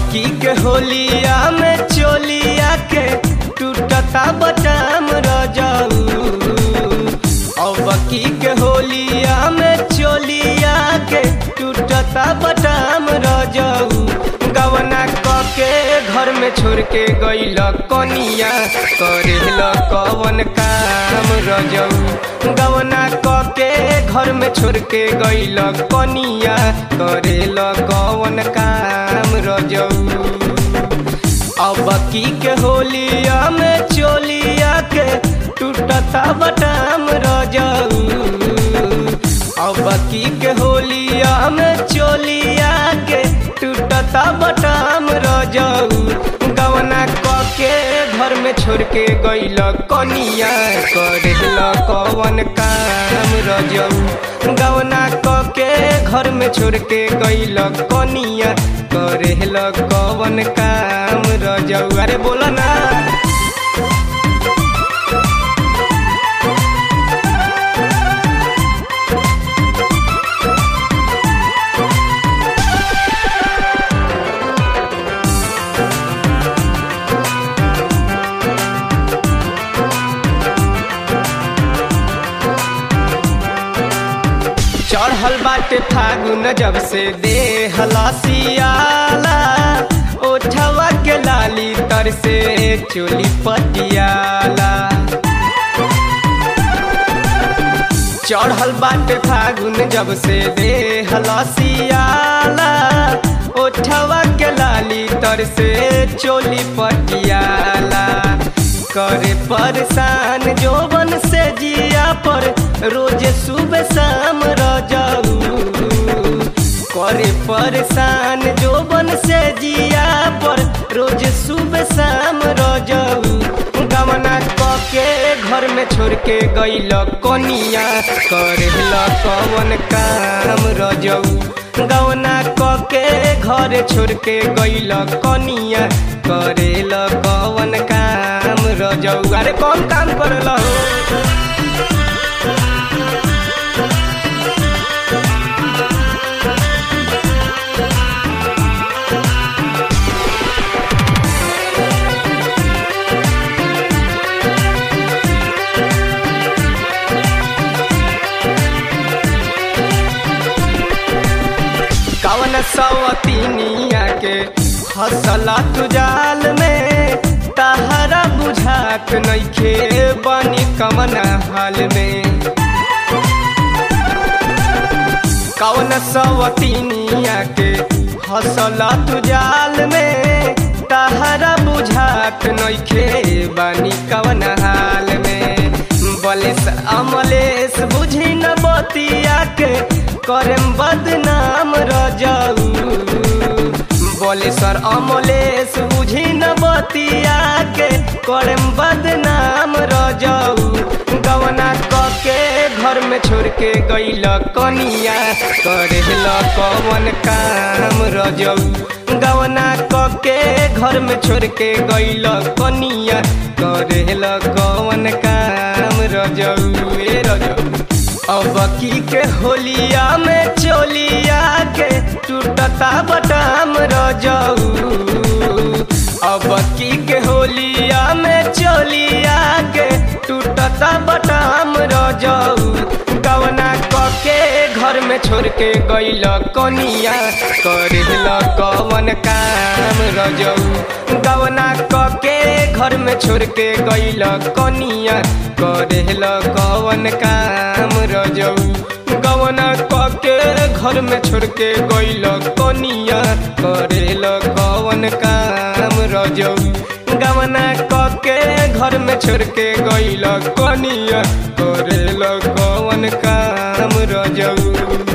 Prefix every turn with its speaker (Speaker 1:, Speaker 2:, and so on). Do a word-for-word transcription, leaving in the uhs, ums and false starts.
Speaker 1: की के होलिया में चोलिया के टूटता बटाम रजऊ। अब की के होलिया में चोलिया के टूटता बटाम रजऊ। गवना के घर में छोड़ के गईल कनिया करेल कवन काम रजऊ। गवना के घर में छोड़ के गईल कनिया करेल कवन काम रजऊ। अब की के होलिया में चोलिया के टूटता बटाम रजऊ। अब की के होलिया में चोलिया के टूटता बटाम रजऊ। गवना के घर में छोड़ के गईल कनिया करेल कवन काम रजऊ। गवना के घर में छोड़ के गईल कनिया करेल कवन काम रजऊ। अरे बोला ना। चढ़ल बाटे फागुन जब से देह लसियाला। ओठवा के लाली तर से चोली पटियाला। चढ़ल बाटे फागुन जब से देह लसियाला। ओठवा के लाली तर से चोली पटियाला। करे परेशान जोबन से जिया पर रोज सुबह शाम रजऊ। करे परेशान जोबन से जिया पर रोज सुबह शाम रजऊ। गवना के घर में छोड़ के गईल कनिया करेल कवन काम रजऊ। गवना के घर छोड़ के गईल कनिया करेल कवन काम रजऊ। अरे कौन काम करेला हो। कवन सवतीनिया के हसला तुजाल में तहरा बुझात नइखे बनी कमना हाल में। कवन सवतीनिया के हसला तुजाल में तहरा बुझात नइखे बनी कमना हाल में। बलेस अमलेस बुझी न बतिया के करम बदनाम रजऊ। बलेसर अमलेस बुझी न बतिया के करम बदनाम रजऊ। गवना के घर में छोड़ के गईल कनिया करेल कवन काम रजऊ। गवना के घर में छोड़ के गईल कनिया करेल कवन काम रजऊ। ए रजऊ अब की के होलिया में चोलिया के टूटता बटाम रजऊ। अब की के होलिया में चोलिया के टूटता बटाम रजऊ। गवना के घर में छोड़ के गईल कनिया करेल कवन काम रजऊ। गवना के घर में छोड़ के गईल कनिया करेल कवन काम रजऊ। गवना के घर में छोड़ के गईल कनिया करेल कवन काम रजऊ। गवना के घर में छोड़ के गईल कनिया करेल कवन काम रजऊ।